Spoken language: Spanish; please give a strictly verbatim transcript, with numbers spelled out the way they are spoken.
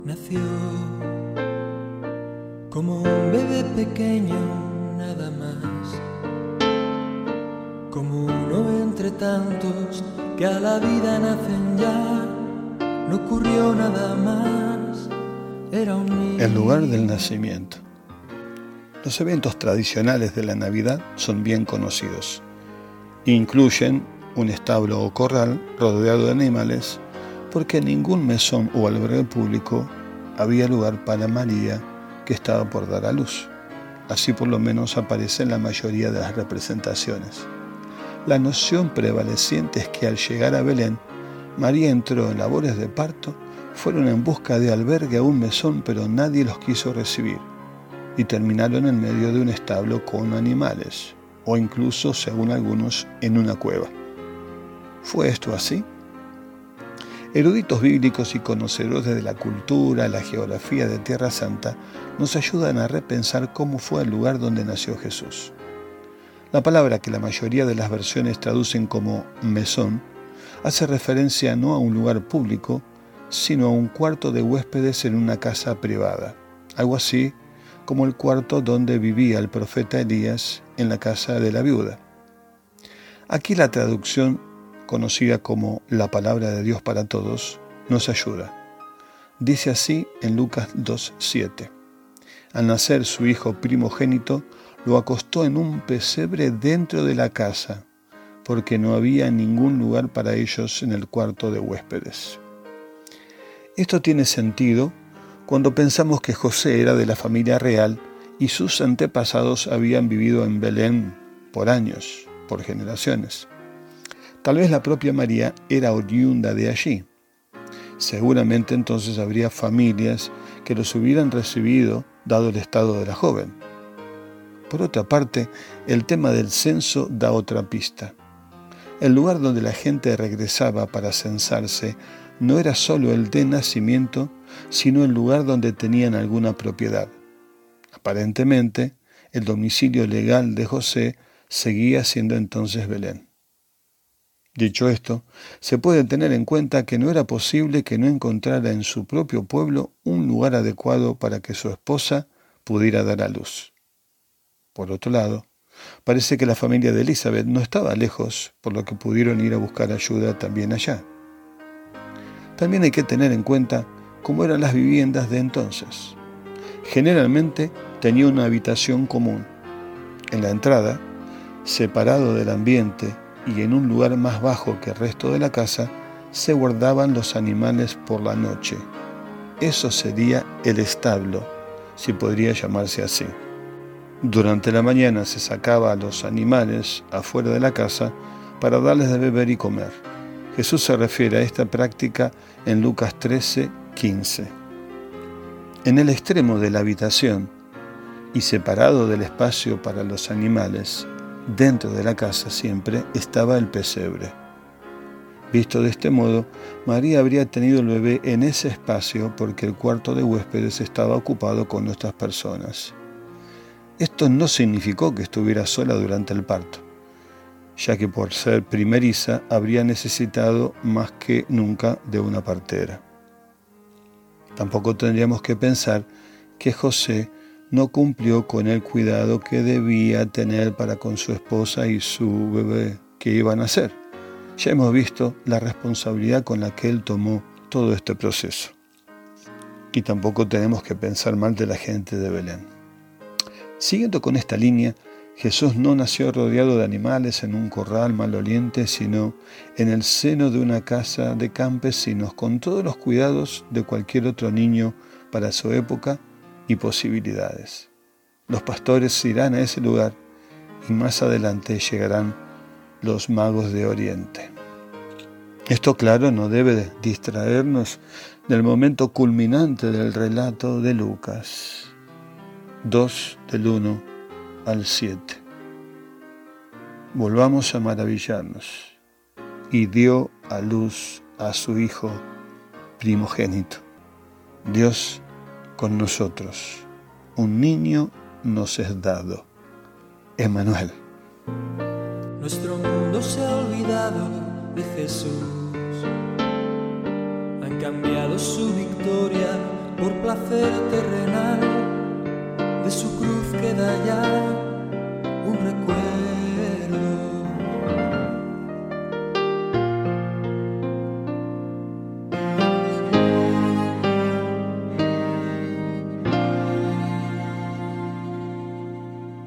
Nació como un bebé pequeño, nada más, como uno entre tantos que a la vida nacen ya. No ocurrió nada más, era un niño. El lugar del nacimiento. Los eventos tradicionales de la Navidad son bien conocidos. Incluyen un establo o corral rodeado de animales, porque en ningún mesón o albergue público había lugar para María, que estaba por dar a luz. Así por lo menos aparece en la mayoría de las representaciones. La noción prevaleciente es que al llegar a Belén, María entró en labores de parto, fueron en busca de albergue a un mesón, pero nadie los quiso recibir, y terminaron en medio de un establo con animales, o incluso, según algunos, en una cueva. ¿Fue esto así? Eruditos bíblicos y conocedores de la cultura, la geografía de Tierra Santa nos ayudan a repensar cómo fue el lugar donde nació Jesús. La palabra que la mayoría de las versiones traducen como mesón hace referencia no a un lugar público, sino a un cuarto de huéspedes en una casa privada, algo así como el cuarto donde vivía el profeta Elías en la casa de la viuda. Aquí la traducción, conocida como la palabra de Dios para todos, nos ayuda. Dice así en Lucas dos siete. Al nacer su hijo primogénito, lo acostó en un pesebre dentro de la casa, porque no había ningún lugar para ellos en el cuarto de huéspedes. Esto tiene sentido cuando pensamos que José era de la familia real y sus antepasados habían vivido en Belén por años, por generaciones. Tal vez la propia María era oriunda de allí. Seguramente entonces habría familias que los hubieran recibido dado el estado de la joven. Por otra parte, el tema del censo da otra pista. El lugar donde la gente regresaba para censarse no era solo el de nacimiento, sino el lugar donde tenían alguna propiedad. Aparentemente, el domicilio legal de José seguía siendo entonces Belén. Dicho esto, se puede tener en cuenta que no era posible que no encontrara en su propio pueblo un lugar adecuado para que su esposa pudiera dar a luz. Por otro lado, parece que la familia de Elizabeth no estaba lejos, por lo que pudieron ir a buscar ayuda también allá. También hay que tener en cuenta cómo eran las viviendas de entonces. Generalmente tenía una habitación común. En la entrada, separado del ambiente y en un lugar más bajo que el resto de la casa, se guardaban los animales por la noche. Eso sería el establo, si podría llamarse así. Durante la mañana se sacaba a los animales afuera de la casa para darles de beber y comer. Jesús se refiere a esta práctica en Lucas trece quince. En el extremo de la habitación y separado del espacio para los animales, dentro de la casa siempre estaba el pesebre. Visto de este modo, María habría tenido el bebé en ese espacio porque el cuarto de huéspedes estaba ocupado con otras personas. Esto no significó que estuviera sola durante el parto, ya que por ser primeriza habría necesitado más que nunca de una partera. Tampoco tendríamos que pensar que José no cumplió con el cuidado que debía tener para con su esposa y su bebé que iban a nacer. Ya hemos visto la responsabilidad con la que él tomó todo este proceso. Y tampoco tenemos que pensar mal de la gente de Belén. Siguiendo con esta línea, Jesús no nació rodeado de animales en un corral maloliente, sino en el seno de una casa de campesinos, con todos los cuidados de cualquier otro niño para su época y posibilidades. Los pastores irán a ese lugar y más adelante llegarán los magos de Oriente. Esto, claro, no debe distraernos del momento culminante del relato de Lucas dos, del uno al siete. Volvamos a maravillarnos. Y dio a luz a su hijo primogénito. Dios con nosotros. Un niño nos es dado. Emmanuel. Nuestro mundo se ha olvidado de Jesús. Han cambiado su victoria por placer terrenal, de su cruz queda ya